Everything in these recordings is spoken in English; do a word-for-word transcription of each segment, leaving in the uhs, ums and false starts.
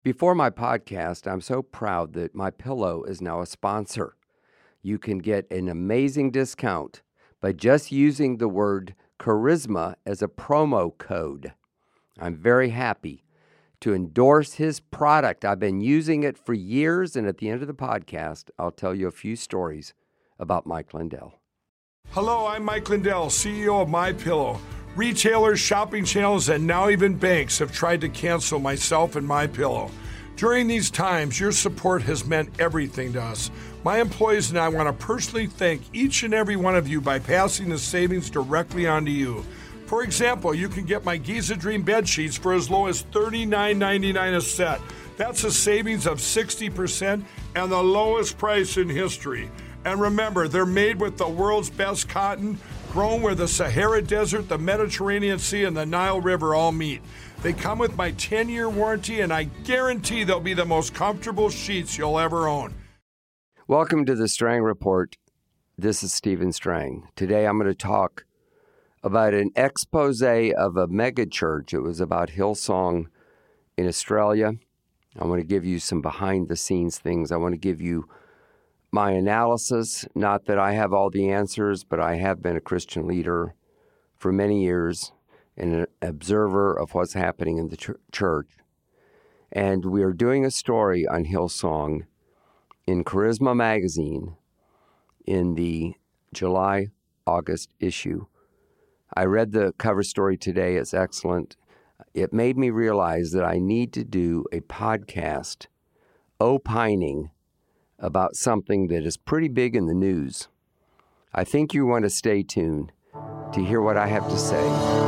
Before my podcast, I'm so proud that MyPillow is now a sponsor. You can get an amazing discount by just using the word charisma as a promo code. I'm very happy to endorse his product. I've been using it for years, and at the end of the podcast, I'll tell you a few stories about Mike Lindell. Hello, I'm Mike Lindell, C E O of MyPillow. Retailers, shopping channels, and now even banks have tried to cancel myself and MyPillow. During these times, your support has meant everything to us. My employees and I want to personally thank each and every one of you by passing the savings directly on to you. For example, you can get my Giza Dream bed sheets for as low as thirty-nine ninety-nine a set. That's a savings of sixty percent and the lowest price in history. And remember, they're made with the world's best cotton, grown where the Sahara Desert, the Mediterranean Sea, and the Nile River all meet. They come with my ten-year warranty, and I guarantee they'll be the most comfortable sheets you'll ever own. Welcome to the Strang Report. This is Stephen Strang. Today I'm going to talk about an expose of a megachurch. It was about Hillsong in Australia. I want to give you some behind-the-scenes things. I want to give you my analysis, not that I have all the answers, but I have been a Christian leader for many years and an observer of what's happening in the ch- church. And we are doing a story on Hillsong in Charisma Magazine in the July-August issue. I read the cover story today. It's excellent. It made me realize that I need to do a podcast opining about something that is pretty big in the news. I think you want to stay tuned to hear what I have to say.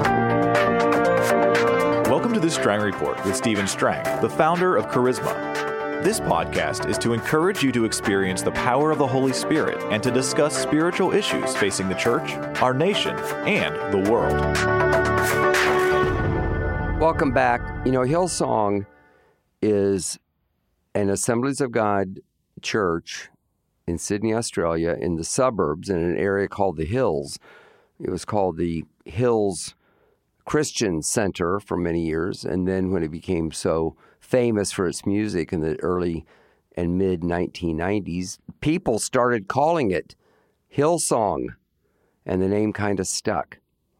Welcome to the Strang Report with Stephen Strang, the founder of Charisma. This podcast is to encourage you to experience the power of the Holy Spirit and to discuss spiritual issues facing the church, our nation, and the world. Welcome back. You know, Hillsong is an Assemblies of God church in Sydney, Australia, in the suburbs in an area called the Hills. It was called the Hills Christian Center for many years, and then when it became so famous for its music in the early and mid nineteen nineties, people started calling it Hillsong, and the name kind of stuck.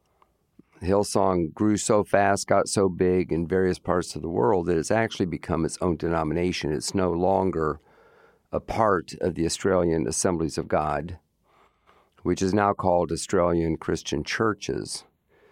Hillsong grew so fast, got so big in various parts of the world that it's actually become its own denomination. It's no longer a part of the Australian Assemblies of God, which is now called Australian Christian Churches.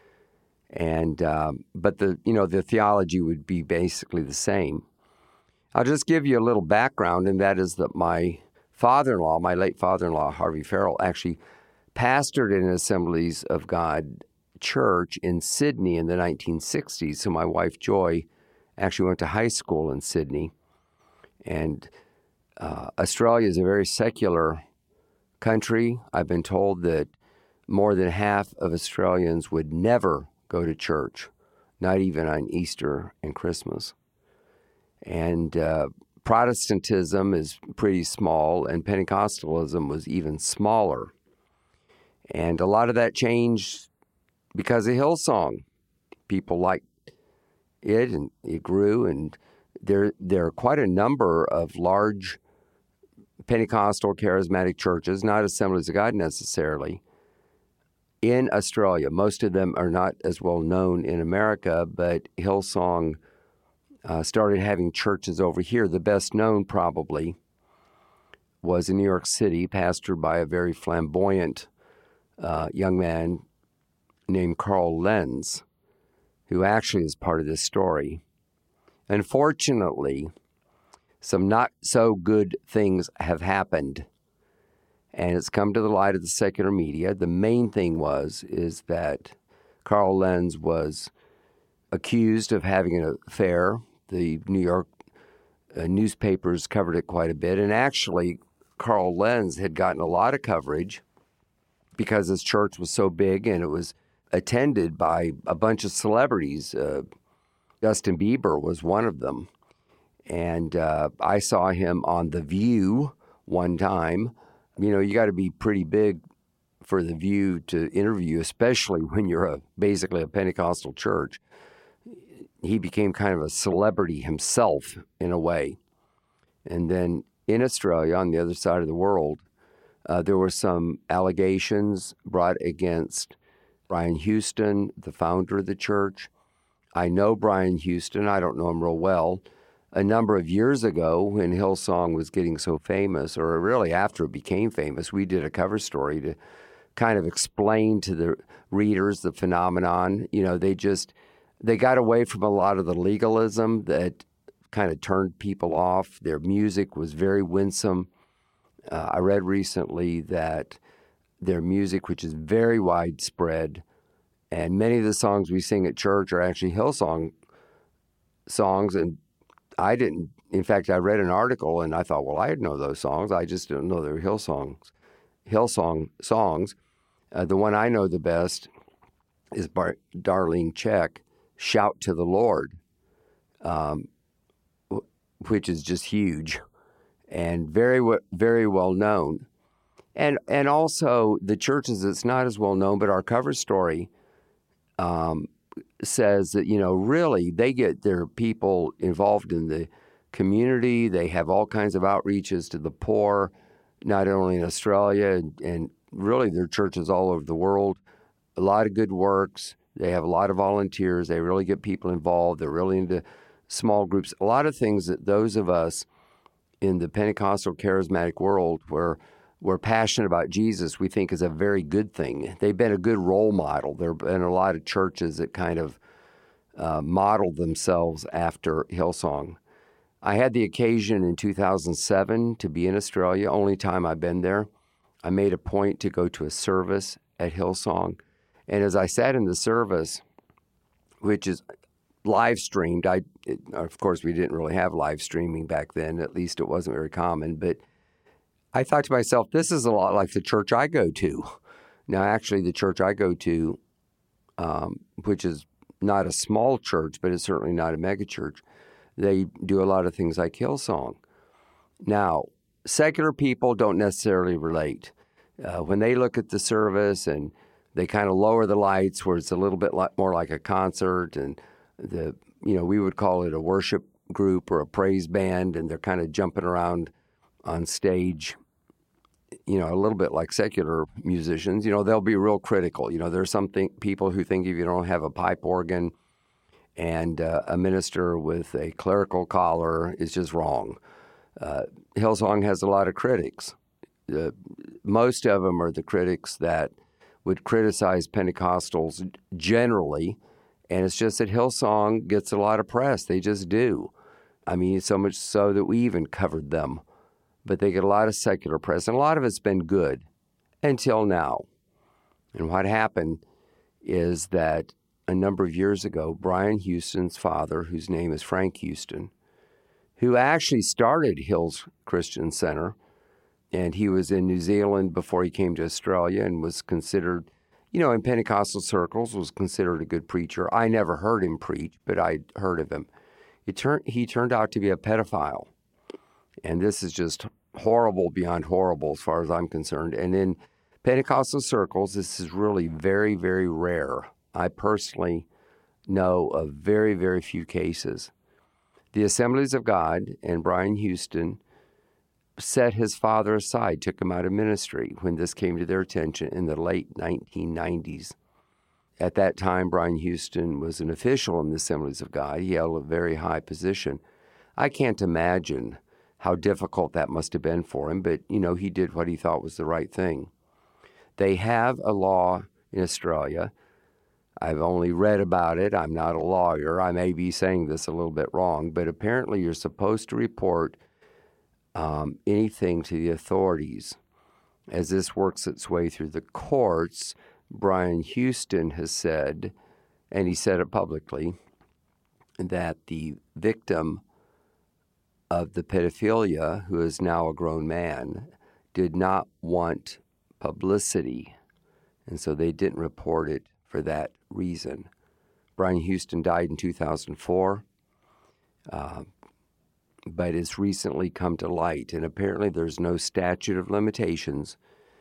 And uh, but the you know the theology would be basically the same. I'll just give you a little background, and that is that my father-in-law, my late father-in-law, Harvey Farrell, actually pastored in an Assemblies of God church in Sydney in the nineteen sixties. So my wife, Joy, actually went to high school in Sydney. And uh, Australia is a very secular country. I've been told that more than half of Australians would never go to church, not even on Easter and Christmas. And uh, Protestantism is pretty small, and Pentecostalism was even smaller. And a lot of that changed because of Hillsong. People liked it, and it grew, and there, there are quite a number of large Pentecostal charismatic churches, not Assemblies of God necessarily, in Australia. Most of them are not as well known in America, but Hillsong uh, started having churches over here. The best known probably was in New York City, pastored by a very flamboyant uh, young man named Carl Lenz, who actually is part of this story. Unfortunately, some not so good things have happened, and it's come to the light of the secular media. The main thing was is that Carl Lenz was accused of having an affair. The New York uh, newspapers covered it quite a bit, and actually Carl Lenz had gotten a lot of coverage because his church was so big and it was attended by a bunch of celebrities. Uh, Justin Bieber was one of them. And uh, I saw him on The View one time. You know, you got to be pretty big for The View to interview, especially when you're a, basically a Pentecostal church. he became kind of a celebrity himself in a way. And then in Australia, on the other side of the world, uh, there were some allegations brought against Brian Houston, the founder of the church. I know Brian Houston. I don't know him real well. A number of years ago, when Hillsong was getting so famous, or really after it became famous, we did a cover story to kind of explain to the readers the phenomenon. You know, they just, they got away from a lot of the legalism that kind of turned people off. Their music was very winsome. Uh, I read recently that their music, which is very widespread, and many of the songs we sing at church are actually Hillsong songs, and I didn't, in fact, I read an article and I thought, well, I know those songs. I just didn't know they were Hillsongs, Hillsong songs. Uh, the one I know the best is Bar- Darlene Zschech, Shout to the Lord, um, w- which is just huge and very, w- very well known. And and also the churches, it's not as well known, but our cover story um, says that, you know, really they get their people involved in the community. They have all kinds of outreaches to the poor, not only in Australia, and, and really their churches all over the world. A lot of good works. They have a lot of volunteers. They really get people involved. They're really into small groups. A lot of things that those of us in the Pentecostal charismatic world where we're passionate about Jesus, we think is a very good thing. They've been a good role model. There have been a lot of churches that kind of uh, modeled themselves after Hillsong. I had the occasion in two thousand seven to be in Australia, only time I've been there. I made a point to go to a service at Hillsong. And as I sat in the service, which is live streamed, I, it, of course, we didn't really have live streaming back then. At least it wasn't very common. But I thought to myself, this is a lot like the church I go to. Now, actually, the church I go to, um, which is not a small church, but it's certainly not a mega church, they do a lot of things like Hillsong. Now, secular people don't necessarily relate. Uh, when they look at the service and they kind of lower the lights where it's a little bit like, more like a concert, and the you know we would call it a worship group or a praise band, and they're kind of jumping around on stage, you know, a little bit like secular musicians. You know, they'll be real critical. You know, there's some th- people who think if you don't have a pipe organ and uh, a minister with a clerical collar is just wrong. Uh, Hillsong has a lot of critics. Uh, most of them are the critics that would criticize Pentecostals generally, and it's just that Hillsong gets a lot of press. They just do. I mean, so much so that we even covered them. But they get a lot of secular press, and a lot of it's been good until now. And what happened is that a number of years ago, Brian Houston's father, whose name is Frank Houston, who actually started Hills Christian Center, and he was in New Zealand before he came to Australia and was considered, you know, in Pentecostal circles, was considered a good preacher. I never heard him preach, but I'd heard of him. It turned, he turned out to be a pedophile. And this is just horrible beyond horrible as far as I'm concerned. And in Pentecostal circles, this is really very, very rare. I personally know of very, very few cases. The Assemblies of God and Brian Houston set his father aside, took him out of ministry when this came to their attention in the late nineteen nineties. At that time, Brian Houston was an official in the Assemblies of God. He held a very high position. I can't imagine how difficult that must have been for him, but, you know, he did what he thought was the right thing. They have a law in Australia. I've only read about it. I'm not a lawyer. I may be saying this a little bit wrong, but apparently you're supposed to report um, anything to the authorities. As this works its way through the courts, Brian Houston has said, and he said it publicly, that the victim of the pedophilia, who is now a grown man, did not want publicity, and so they didn't report it for that reason. Brian Houston died in two thousand four, uh, but it's recently come to light, and apparently there's no statute of limitations,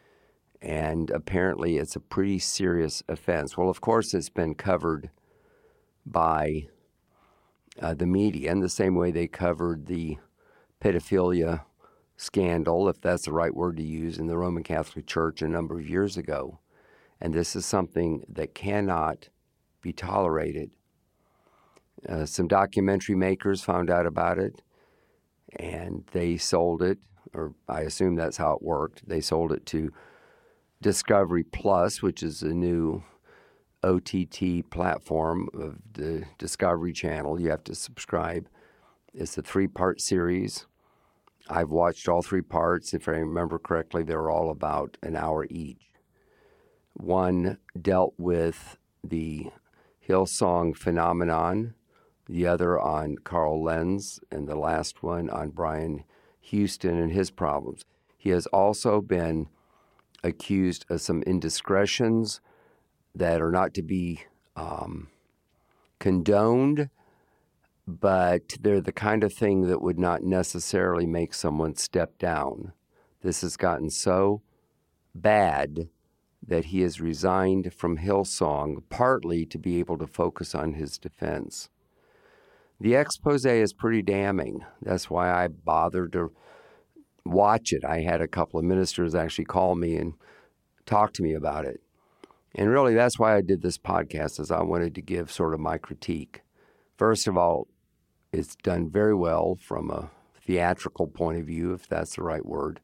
and apparently it's a pretty serious offense. Well, of course, it's been covered by uh, the media in the same way they covered the pedophilia scandal, if that's the right word to use, in the Roman Catholic Church a number of years ago. And this is something that cannot be tolerated. Uh, some documentary makers found out about it, and they sold it, or I assume that's how it worked. They sold it to Discovery Plus, which is a new O T T platform of the Discovery Channel. You have to subscribe. It's a three-part series. I've watched all three parts. If I remember correctly, they're all about an hour each. One dealt with the Hillsong phenomenon, the other on Carl Lenz, and the last one on Brian Houston and his problems. He has also been accused of some indiscretions that are not to be um, condoned, but they're the kind of thing that would not necessarily make someone step down. This has gotten so bad that he has resigned from Hillsong, partly to be able to focus on his defense. The expose is pretty damning. That's why I bothered to watch it. I had a couple of ministers actually call me and talk to me about it. And really, that's why I did this podcast, is I wanted to give sort of my critique. First of all, it's done very well from a theatrical point of view, if that's the right word.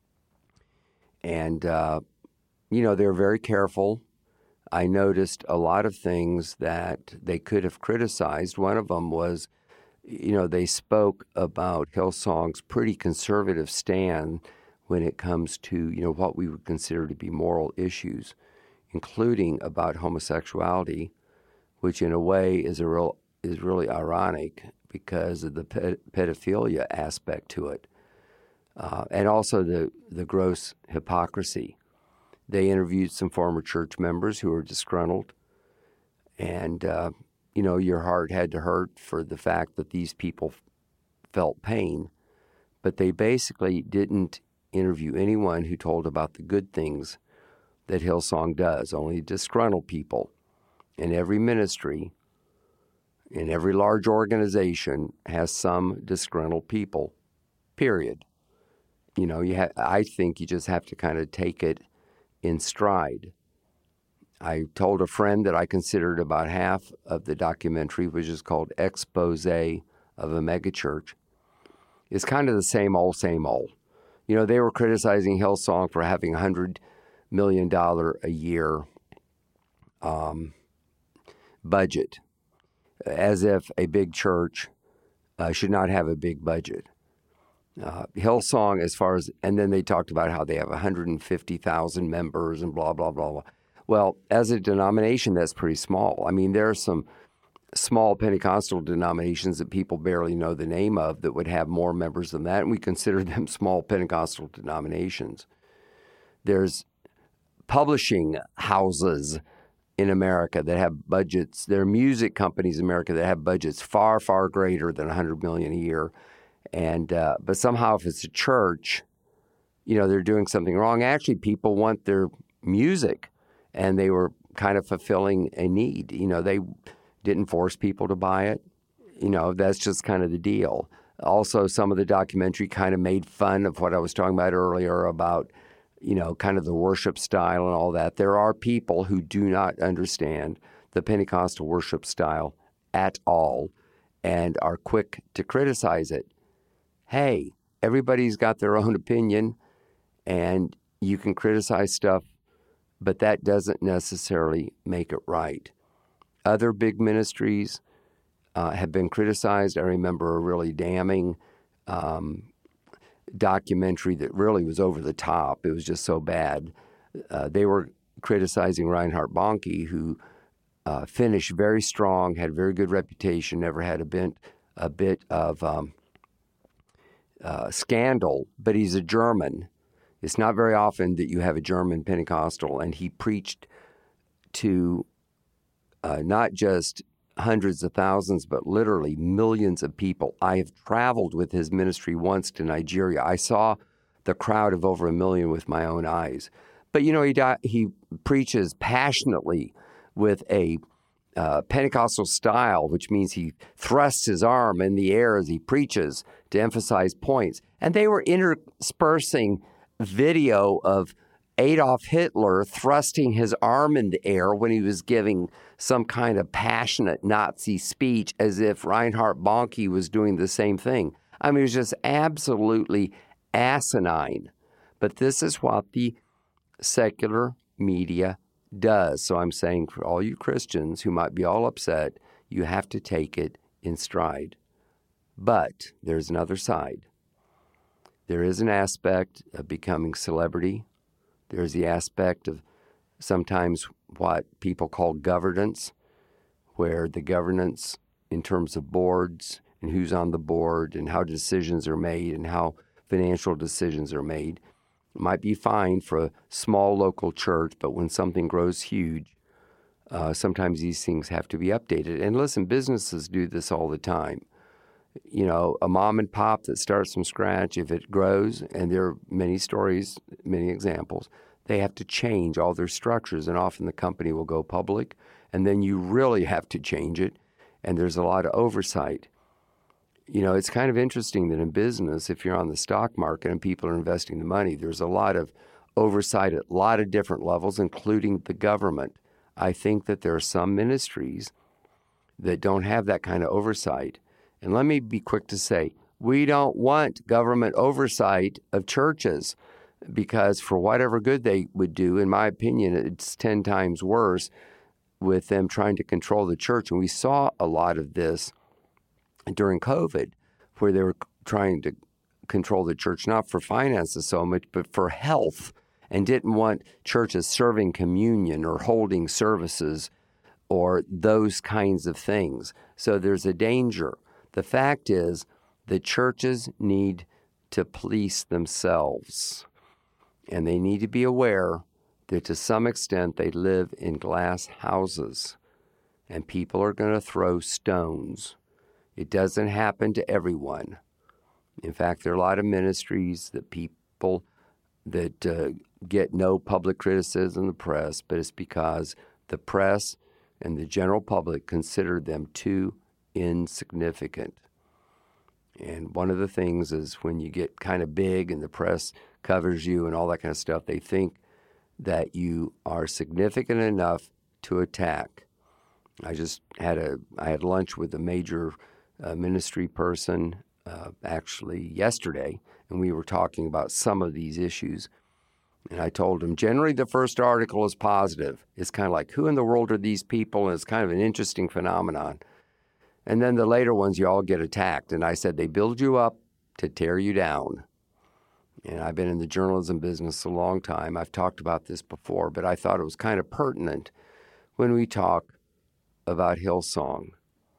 And, uh, you know, they're very careful. I noticed a lot of things that they could have criticized. One of them was, you know, they spoke about Hillsong's pretty conservative stand when it comes to, you know, what we would consider to be moral issues, including about homosexuality, which in a way is a real is really ironic because of the ped- pedophilia aspect to it, uh, and also the the gross hypocrisy. They interviewed some former church members who were disgruntled, and uh, you know, your heart had to hurt for the fact that these people f- felt pain, but they basically didn't interview anyone who told about the good things that Hillsong does. Only disgruntled people. And every ministry, in every large organization, has some disgruntled people, period. You know, you ha- I think you just have to kind of take it in stride. I told a friend that I considered about half of the documentary, which is called Expose of a Megachurch, is kind of the same old, same old. You know, they were criticizing Hillsong for having a one hundred million dollars a year um, budget, as if a big church uh, should not have a big budget. Uh, Hillsong, as far as, and then they talked about how they have one hundred fifty thousand members and blah, blah, blah, blah. Well, as a denomination, that's pretty small. I mean, there are some small Pentecostal denominations that people barely know the name of that would have more members than that, and we consider them small Pentecostal denominations. There's publishing houses in America that have budgets. There are music companies in America that have budgets far, far greater than one hundred million dollars a year. And uh, but somehow, if it's a church, you know, they're doing something wrong. Actually, people want their music, and they were kind of fulfilling a need. You know, they didn't force people to buy it. You know, that's just kind of the deal. Also, some of the documentary kind of made fun of what I was talking about earlier about, you know, kind of the worship style and all that. There are people who do not understand the Pentecostal worship style at all and are quick to criticize it. Hey, everybody's got their own opinion, and you can criticize stuff, but that doesn't necessarily make it right. Other big ministries uh, have been criticized. I remember a really damning um, documentary that really was over the top. It was just so bad. Uh, they were criticizing Reinhard Bonnke, who uh, finished very strong, had a very good reputation, never had a bit, a bit of um, uh, scandal, but he's a German. It's not very often that you have a German Pentecostal, and he preached to uh, not just hundreds of thousands, but literally millions of people. I have traveled with his ministry once to Nigeria. I saw the crowd of over a million with my own eyes. But, you know, he di- he preaches passionately with a uh, Pentecostal style, which means he thrusts his arm in the air as he preaches to emphasize points. And they were interspersing video of Adolf Hitler thrusting his arm in the air when he was giving some kind of passionate Nazi speech, as if Reinhard Bonnke was doing the same thing. I mean, it was just absolutely asinine. But this is what the secular media does. So I'm saying for all you Christians who might be all upset, you have to take it in stride. But there's another side. There is an aspect of becoming celebrity. There's the aspect of sometimes what people call governance, where the governance in terms of boards and who's on the board and how decisions are made and how financial decisions are made might be fine for a small local church, but when something grows huge, uh, sometimes these things have to be updated. And listen, businesses do this all the time. You know, a mom and pop that starts from scratch, if it grows, and there are many stories, many examples, they have to change all their structures, and often the company will go public, and then you really have to change it, and there's a lot of oversight. You know, it's kind of interesting that in business, if you're on the stock market and people are investing the money, there's a lot of oversight at a lot of different levels, including the government. I think that there are some ministries that don't have that kind of oversight. And let me be quick to say, we don't want government oversight of churches, because for whatever good they would do, in my opinion, it's ten times worse with them trying to control the church. And we saw a lot of this during COVID, where they were trying to control the church, not for finances so much, but for health, and didn't want churches serving communion or holding services or those kinds of things. So there's a danger. The fact is, the churches need to police themselves, and they need to be aware that to some extent they live in glass houses, and people are going to throw stones. It doesn't happen to everyone. In fact, there are a lot of ministries that people that uh, get no public criticism in the press, but it's because the press and the general public consider them too insignificant. And one of the things is when you get kind of big and the press covers you and all that kind of stuff, they think that you are significant enough to attack. I just had a I had lunch with a major uh, ministry person uh, actually yesterday, and we were talking about some of these issues. And I told him, generally the first article is positive. It's kind of like, who in the world are these people? And it's kind of an interesting phenomenon. And then the later ones, you all get attacked. And I said, they build you up to tear you down. And I've been in the journalism business a long time. I've talked about this before, but I thought it was kind of pertinent when we talk about Hillsong.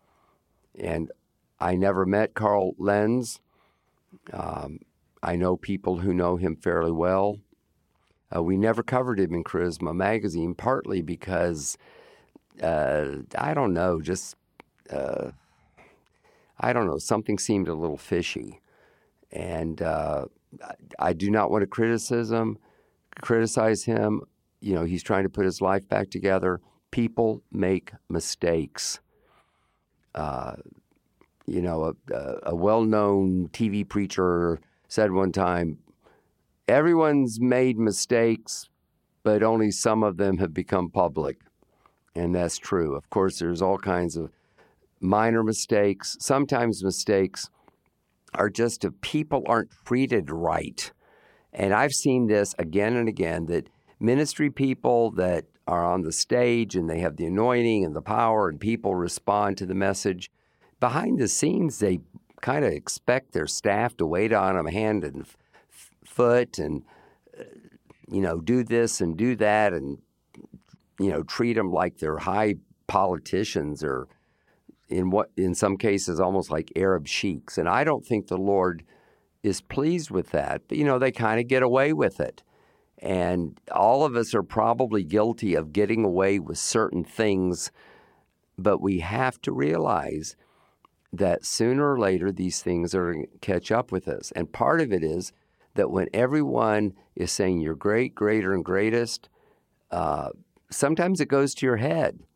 And I never met Carl Lenz. Um, I know people who know him fairly well. Uh, we never covered him in Charisma magazine, partly because, uh, I don't know, just, uh, I don't know, something seemed a little fishy. And uh, I do not want to criticism, criticize him. You know, he's trying to put his life back together. People make mistakes. Uh, you know, a, a well-known T V preacher said one time, everyone's made mistakes, but only some of them have become public. And that's true. Of course, there's all kinds of minor mistakes. Sometimes mistakes are just if people aren't treated right. And I've seen this again and again, that ministry people that are on the stage and they have the anointing and the power and people respond to the message, behind the scenes, they kind of expect their staff to wait on them hand and f- foot and, uh, you know, do this and do that and, you know, treat them like they're high politicians or in what in some cases almost like Arab sheiks. And I don't think the Lord is pleased with that. But, you know, they kind of get away with it. And all of us are probably guilty of getting away with certain things. But we have to realize that sooner or later these things are going to catch up with us. And part of it is that when everyone is saying you're great, greater, and greatest, uh, sometimes it goes to your head.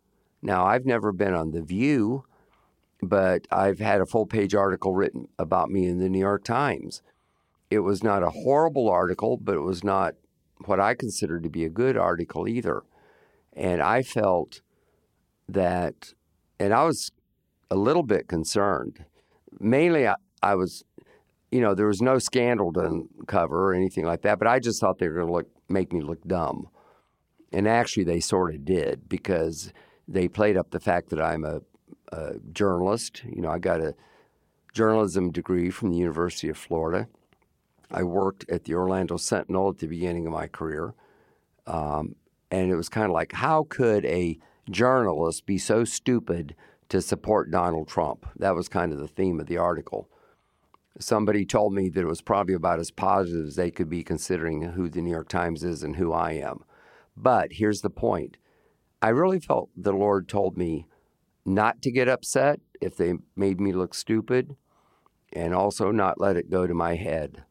Now, I've never been on The View, but I've had a full-page article written about me in the New York Times. It was not a horrible article, but it was not what I considered to be a good article either. And I felt that, and I was a little bit concerned. Mainly, I, I was, you know, there was no scandal to uncover or anything like that, but I just thought they were going to look make me look dumb. And actually, they sort of did, because they played up the fact that I'm a, a journalist. You know, I got a journalism degree from the University of Florida. I worked at the Orlando Sentinel at the beginning of my career. Um, and it was kind of like, how could a journalist be so stupid to support Donald Trump? That was kind of the theme of the article. Somebody told me that it was probably about as positive as they could be, considering who the New York Times is and who I am. But here's the point. I really felt the Lord told me not to get upset if they made me look stupid, and also not let it go to my head.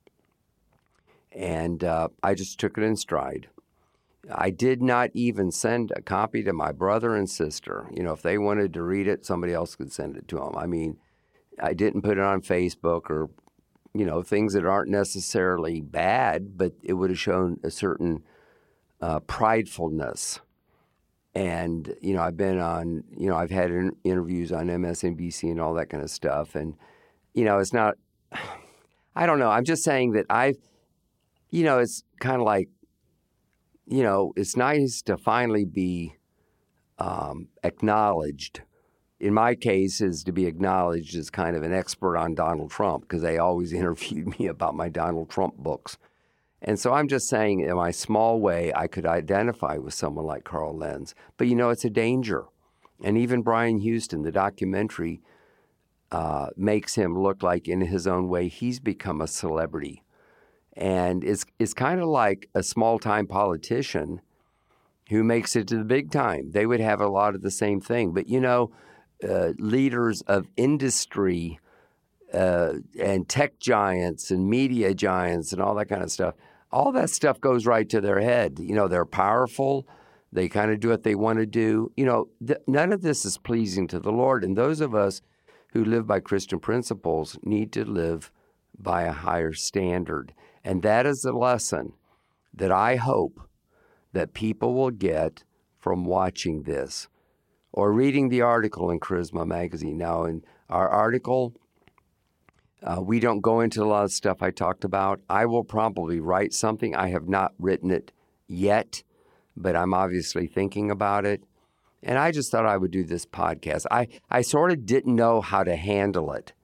And uh, I just took it in stride. I did not even send a copy to my brother and sister. You know, if they wanted to read it, somebody else could send it to them. I mean, I didn't put it on Facebook or, you know, things that aren't necessarily bad, but it would have shown a certain uh, pridefulness. And, you know, I've been on, you know, I've had in- interviews on M S N B C and all that kind of stuff. And, you know, it's not, I don't know. I'm just saying that I've, you know, it's kind of like, you know, it's nice to finally be um, acknowledged. In my case, is to be acknowledged as kind of an expert on Donald Trump, because they always interviewed me about my Donald Trump books. And so I'm just saying, in my small way, I could identify with someone like Carl Lenz. But, you know, it's a danger. And even Brian Houston, the documentary, uh, makes him look like, in his own way, he's become a celebrity. And it's it's kind of like a small-time politician who makes it to the big time. They would have a lot of the same thing. But, you know, uh, leaders of industry uh, and tech giants and media giants and all that kind of stuff, all that stuff goes right to their head. You know, they're powerful. They kind of do what they want to do. You know, th- none of this is pleasing to the Lord. And those of us who live by Christian principles need to live by a higher standard. And that is the lesson that I hope that people will get from watching this or reading the article in Charisma Magazine. Now, in our article, uh, we don't go into a lot of stuff I talked about. I will probably write something. I have not written it yet, but I'm obviously thinking about it. And I just thought I would do this podcast. I, I sort of didn't know how to handle it.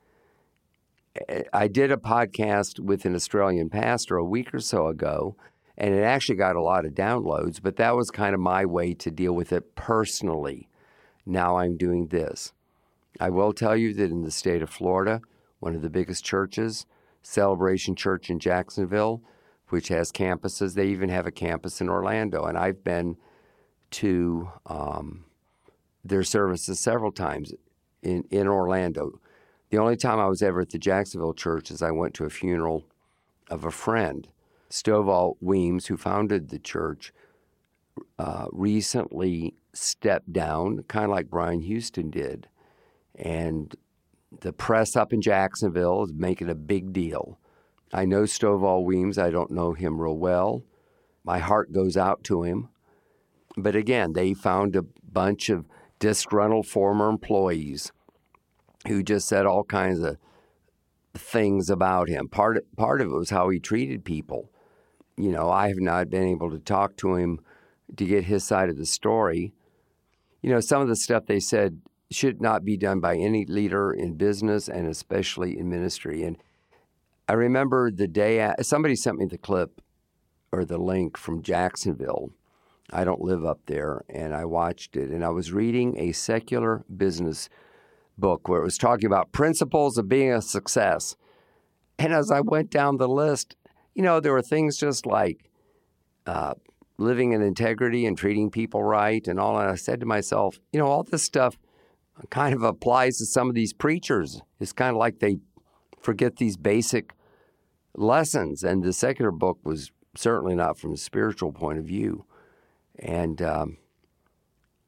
I did a podcast with an Australian pastor a week or so ago, and it actually got a lot of downloads, but that was kind of my way to deal with it personally. Now I'm doing this. I will tell you that in the state of Florida, one of the biggest churches, Celebration Church in Jacksonville, which has campuses, they even have a campus in Orlando, and I've been to um, their services several times in, in Orlando. The only time I was ever at the Jacksonville church is I went to a funeral of a friend. Stovall Weems, who founded the church, uh, recently stepped down, kind of like Brian Houston did. And the press up in Jacksonville is making a big deal. I know Stovall Weems. I don't know him real well. My heart goes out to him. But again, they found a bunch of disgruntled former employees who just said all kinds of things about him. Part part of it was how he treated people. You know, I have not been able to talk to him to get his side of the story. You know, some of the stuff they said should not be done by any leader in business and especially in ministry. And I remember the day somebody sent me the clip or the link from Jacksonville. I don't live up there, and I watched it. And I was reading a secular business book where it was talking about principles of being a success. And as I went down the list, you know, there were things just like uh, living in integrity and treating people right and all. And I said to myself, you know, all this stuff kind of applies to some of these preachers. It's kind of like they forget these basic lessons. And the secular book was certainly not from a spiritual point of view. And, um,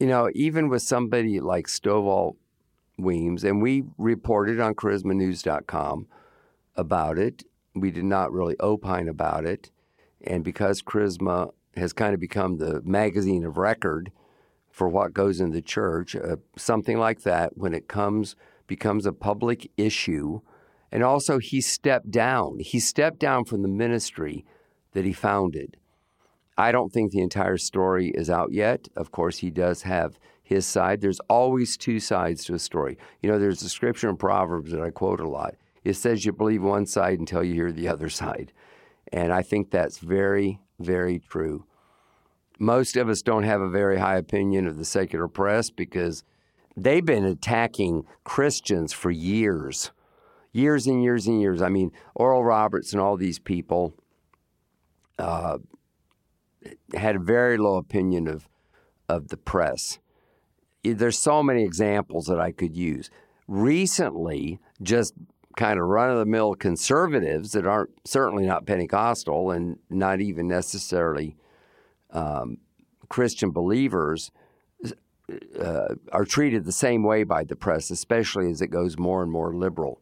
you know, even with somebody like Stovall Weems, and we reported on charisma news dot com about it. We did not really opine about it. And because Charisma has kind of become the magazine of record for what goes in the church, uh, something like that, when it comes, becomes a public issue. And also he stepped down. He stepped down from the ministry that he founded. I don't think the entire story is out yet. Of course, he does have his side. There's always two sides to a story. You know, there's a scripture in Proverbs that I quote a lot. It says you believe one side until you hear the other side. And I think that's very, very true. Most of us don't have a very high opinion of the secular press because they've been attacking Christians for years, years and years and years. I mean, Oral Roberts and all these people uh, had a very low opinion of, of the press. There's so many examples that I could use. Recently, just kind of run-of-the-mill conservatives that aren't certainly not Pentecostal and not even necessarily um, Christian believers uh, are treated the same way by the press, especially as it goes more and more liberal.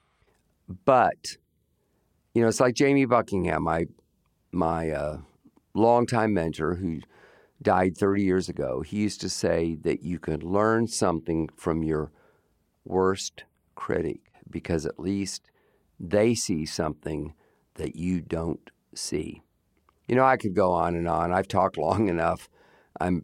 But, you know, it's like Jamie Buckingham, my, my uh, longtime mentor who died thirty years ago. He used to say that you can learn something from your worst critic, because at least they see something that you don't see. You know, I could go on and on. I've talked long enough. I'm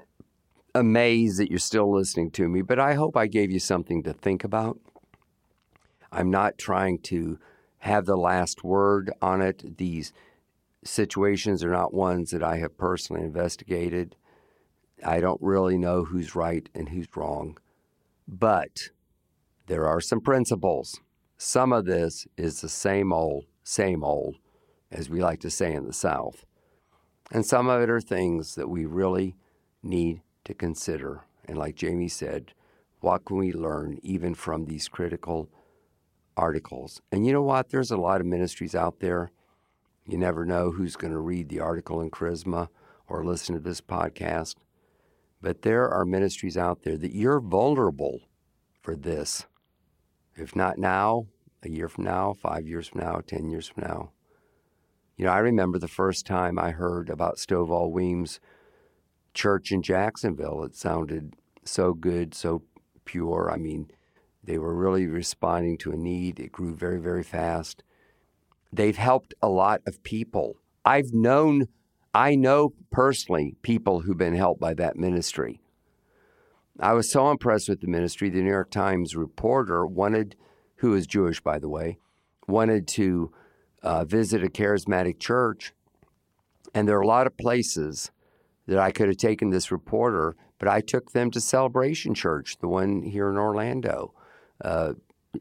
amazed that you're still listening to me, but I hope I gave you something to think about. I'm not trying to have the last word on it. These situations are not ones that I have personally investigated. I don't really know who's right and who's wrong, but there are some principles. Some of this is the same old, same old, as we like to say in the South. And some of it are things that we really need to consider. And like Jamie said, what can we learn even from these critical articles? And you know what? There's a lot of ministries out there. You never know who's going to read the article in Charisma or listen to this podcast. But there are ministries out there that you're vulnerable for this. If not now, a year from now, five years from now, ten years from now. You know, I remember the first time I heard about Stovall Weems' church in Jacksonville. It sounded so good, so pure. I mean, they were really responding to a need. It grew very, very fast. They've helped a lot of people. I've known, I know personally people who've been helped by that ministry. I was so impressed with the ministry, the New York Times reporter wanted, who is Jewish, by the way, wanted to uh, visit a charismatic church. And there are a lot of places that I could have taken this reporter, but I took them to Celebration Church, the one here in Orlando. Uh,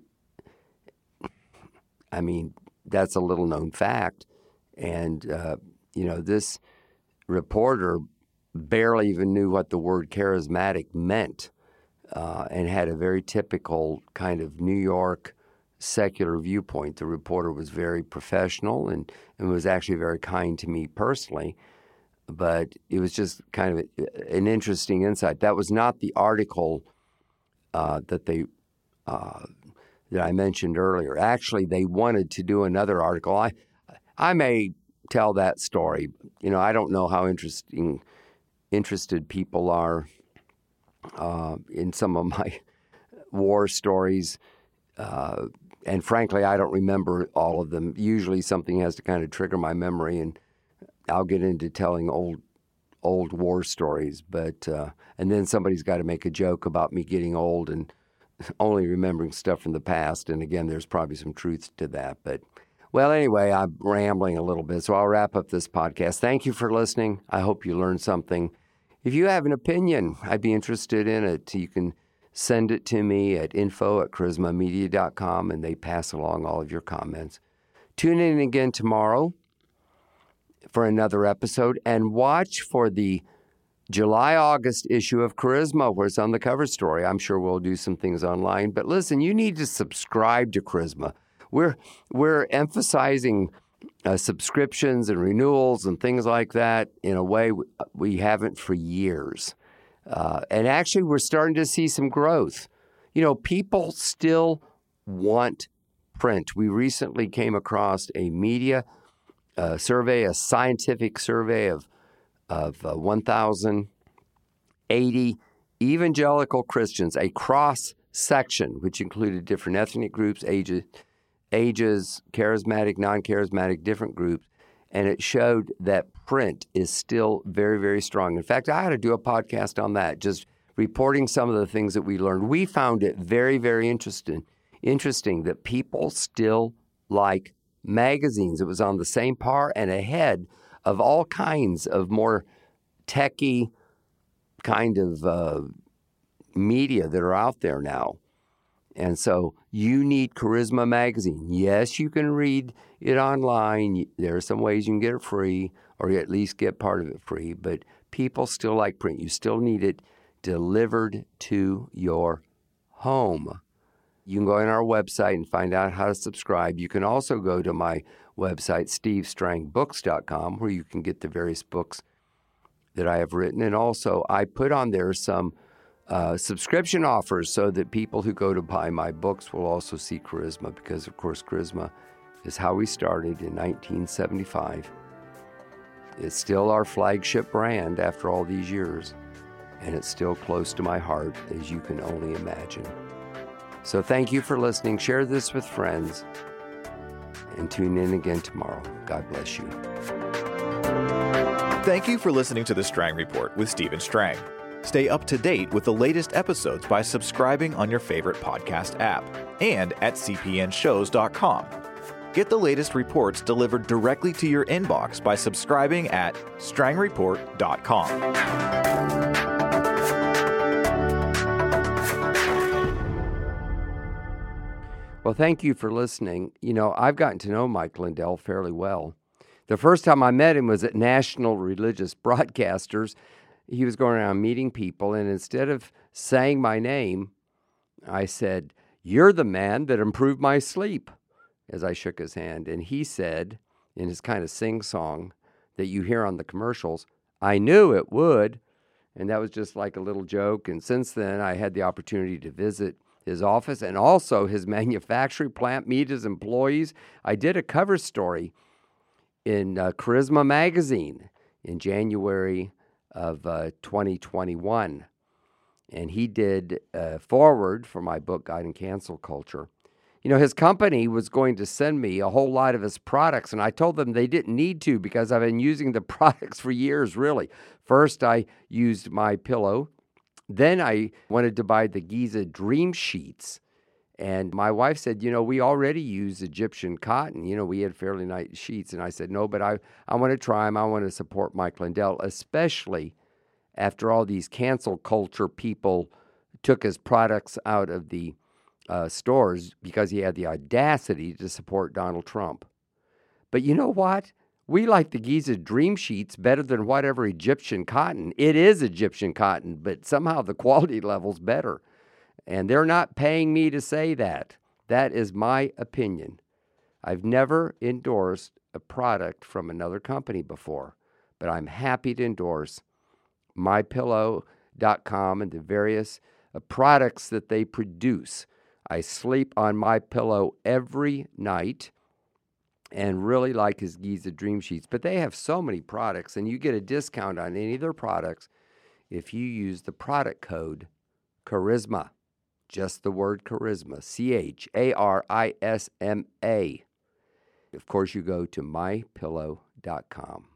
I mean, that's a little known fact. And, uh, you know, this reporter barely even knew what the word charismatic meant uh, and had a very typical kind of New York secular viewpoint. The reporter was very professional and, and was actually very kind to me personally, but it was just kind of an interesting insight. That was not the article uh, that they uh, that I mentioned earlier. Actually, they wanted to do another article. I I may tell that story. You know, I don't know how interesting interested people are uh, in some of my war stories. Uh, and frankly, I don't remember all of them. Usually something has to kind of trigger my memory, and I'll get into telling old old war stories. But uh, and then somebody's got to make a joke about me getting old and only remembering stuff from the past. And again, there's probably some truth to that. But well, anyway, I'm rambling a little bit, so I'll wrap up this podcast. Thank you for listening. I hope you learned something. If you have an opinion, I'd be interested in it. You can send it to me at info at charisma media dot com, and they pass along all of your comments. Tune in again tomorrow for another episode, and watch for the July-August issue of Charisma, where it's on the cover story. I'm sure we'll do some things online. But listen, you need to subscribe to Charisma. We're, we're emphasizing uh, subscriptions and renewals and things like that in a way we haven't for years. Uh, and actually, we're starting to see some growth. You know, people still want print. We recently came across a media uh, survey, a scientific survey of, of uh, one thousand eighty evangelical Christians, a cross-section, which included different ethnic groups, ages, ages, charismatic, non-charismatic, different groups. And it showed that print is still very, very strong. In fact, I had to do a podcast on that, just reporting some of the things that we learned. We found it very, very interesting, interesting that people still like magazines. It was on the same par and ahead of all kinds of more techie kind of uh, media that are out there now. And so you need Charisma Magazine. Yes, you can read it online. There are some ways you can get it free, or at least get part of it free. But people still like print. You still need it delivered to your home. You can go on our website and find out how to subscribe. You can also go to my website, steve strang books dot com, where you can get the various books that I have written. And also, I put on there some Uh, subscription offers so that people who go to buy my books will also see Charisma, because, of course, Charisma is how we started in nineteen seventy-five. It's still our flagship brand after all these years, and it's still close to my heart, as you can only imagine. So thank you for listening. Share this with friends, and tune in again tomorrow. God bless you. Thank you for listening to The Strang Report with Stephen Strang. Stay up to date with the latest episodes by subscribing on your favorite podcast app and at c p n shows dot com. Get the latest reports delivered directly to your inbox by subscribing at strang report dot com. Well, thank you for listening. You know, I've gotten to know Mike Lindell fairly well. The first time I met him was at National Religious Broadcasters. He was going around meeting people, and instead of saying my name, I said, "You're the man that improved my sleep," as I shook his hand. And he said, in his kind of sing-song that you hear on the commercials, "I knew it would." And that was just like a little joke. And since then, I had the opportunity to visit his office and also his manufacturing plant, meet his employees. I did a cover story in uh, Charisma Magazine in January of uh, twenty twenty-one. And he did a forward for my book, Guide in Cancel Culture. You know, his company was going to send me a whole lot of his products, and I told them they didn't need to because I've been using the products for years, really. First, I used My Pillow. Then I wanted to buy the Giza Dream Sheets. And my wife said, you know, we already use Egyptian cotton. You know, we had fairly nice sheets. And I said, no, but I, I want to try them. I want to support Mike Lindell, especially after all these cancel culture people took his products out of the uh, stores because he had the audacity to support Donald Trump. But you know what? We like the Giza Dream Sheets better than whatever Egyptian cotton. It is Egyptian cotton, but somehow the quality level's better. And they're not paying me to say that. That is my opinion. I've never endorsed a product from another company before, but I'm happy to endorse my pillow dot com and the various uh, products that they produce. I sleep on MyPillow every night and really like his Giza Dream Sheets. But they have so many products, and you get a discount on any of their products if you use the product code Charisma. Just the word Charisma, C H A R I S M A. Of course, you go to my pillow dot com.